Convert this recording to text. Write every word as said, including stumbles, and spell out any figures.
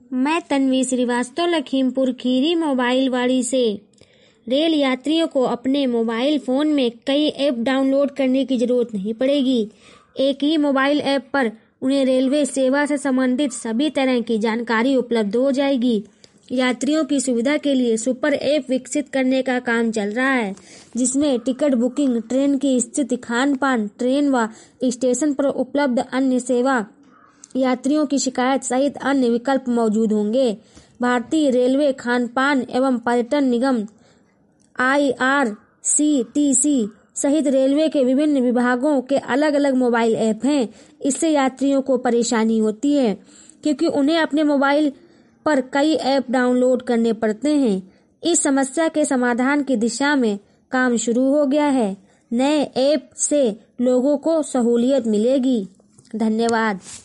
मैं तन्वी श्रीवास्तव लखीमपुर खीरी मोबाइल वाड़ी से। रेल यात्रियों को अपने मोबाइल फ़ोन में कई ऐप डाउनलोड करने की ज़रूरत नहीं पड़ेगी। एक ही मोबाइल ऐप पर उन्हें रेलवे सेवा से संबंधित सभी तरह की जानकारी उपलब्ध हो जाएगी। यात्रियों की सुविधा के लिए सुपर ऐप विकसित करने का काम चल रहा है, जिसमें टिकट बुकिंग, ट्रेन की स्थिति, खान पान, ट्रेन व स्टेशन पर उपलब्ध अन्य सेवा, यात्रियों की शिकायत सहित अन्य विकल्प मौजूद होंगे। भारतीय रेलवे खान पान एवं पर्यटन निगम I R C T C सहित रेलवे के विभिन्न विभागों के अलग अलग मोबाइल ऐप हैं। इससे यात्रियों को परेशानी होती है क्योंकि उन्हें अपने मोबाइल पर कई ऐप डाउनलोड करने पड़ते हैं। इस समस्या के समाधान की दिशा में काम शुरू हो गया है। नए ऐप से लोगों को सहूलियत मिलेगी। धन्यवाद।